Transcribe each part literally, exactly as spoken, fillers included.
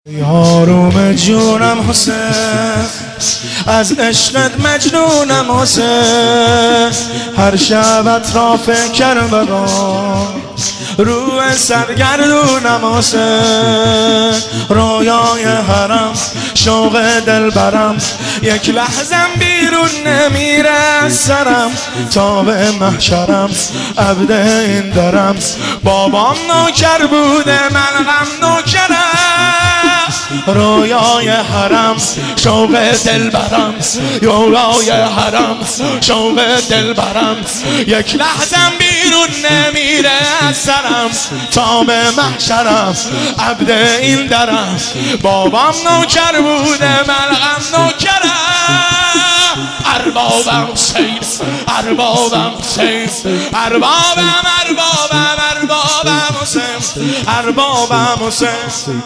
یاروم جونم حسین، از عشقت مجنونم حسین. هر شب اطراف کربلا رو سرگردونم حسین. رویای حرم شوق دلبرم، یک لحظم بیرون نمیره از سرم. تا به محشرم عبد این درم، بابام نوکر بوده من غم نوکرم. رویای حرم شوق دلبرم، رویای حرم شوق دلبرم. یک لحظم بیرون نمیره از سرم، تا به محشرم عبد این درم. بابام نوکر بوده من غم نوکرم. اربابم حسین، اربابم حسین، اربابم اربابم اربابم حسین، اربابم حسین.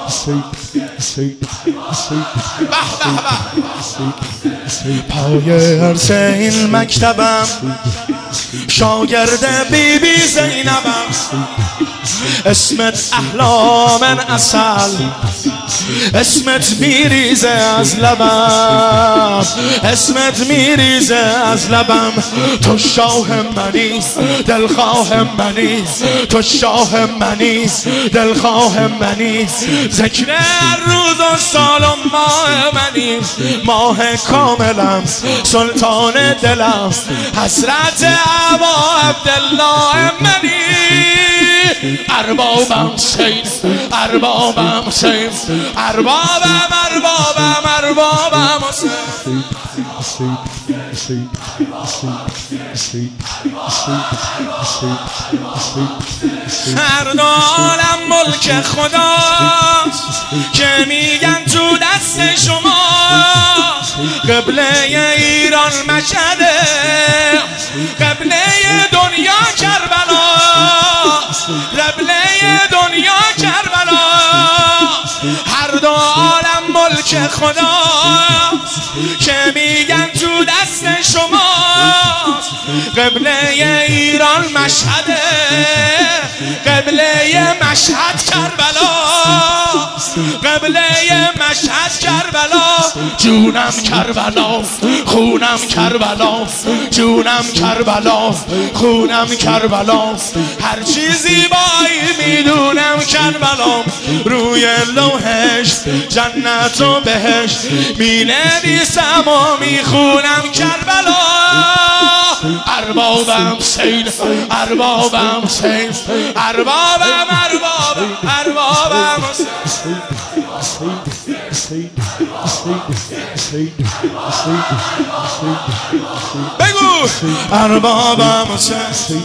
پای عرصه این مکتبم، شاگرد بی بی زینبم. اسمت احلام اصل، اسمت میریزه از لبم، اسمت میریزه از لبم. تو شاه منی، دلخواه منی، تو شاه منی، دلخواه منی. ذکر روز و سال و ماه منی، ماه کاملم، سلطان دلم. حسرت ابا عبدالله منی. اربابم حسین، اربابم حسین، اربابم اربابم اربابم حسین. هر دو عالم ملک خداست، که میگن تو دست شما. قبله ایران مشهده، قبله دنیا کربلا، قبله دنیا کربلا. هر دو عالم ملک خداست، که میگن تو دست شما. قبله ایران مشهده، قبله مشهد کربلا، قبله مشهد کربلا. جونم کربلا، خونم کربلا، جونم کربلا، خونم کربلا. هر چیزی بایی میدونم کربلا. روی لوحش جنت و بهشت مینویسم و میخونم کربلا. اربابم حسین، اربابم حسین، اربابم اربابم اربابم حسین. بگو اربابم حسین.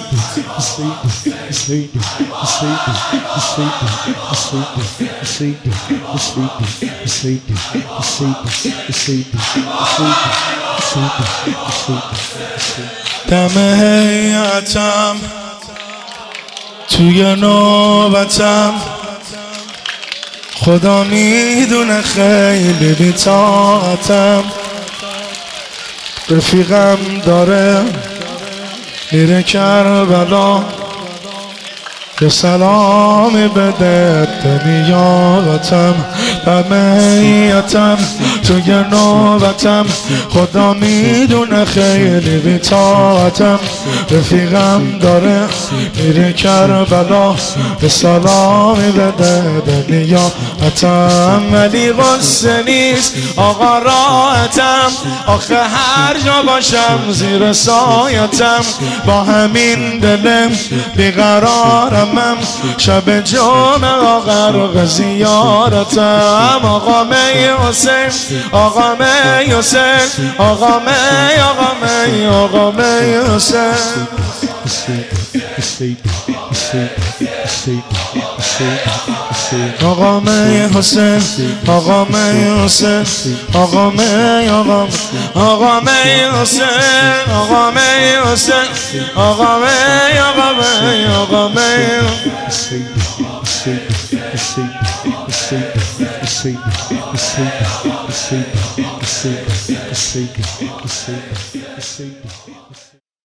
دم هیئتم توی نوبتم، خدا میدونه خیلی بی‌طاقتم. رفیقم داره میره کربلا، یه سلامی بده دنیاتم. دم هیئتم توی نوبتم، خدا میدونه خیلی بی‌طاقتم. رفیقم داره میره کربلا، یه سلامی بده دنیاتم. ولی غصه نیست آقا راحتم، آخه هر جا باشم زیر سایتم. با همین دلم بیقرارم، شب جمعه غرق زیارتم. آقا می حسین، آقا می حسین، آقا می، آقا می، آقا می حسین. آقا می حسین، آقا می حسین، آقا می، آقا آقا می حسین، آقا می حسین، آقا می، آقا می، آقا می.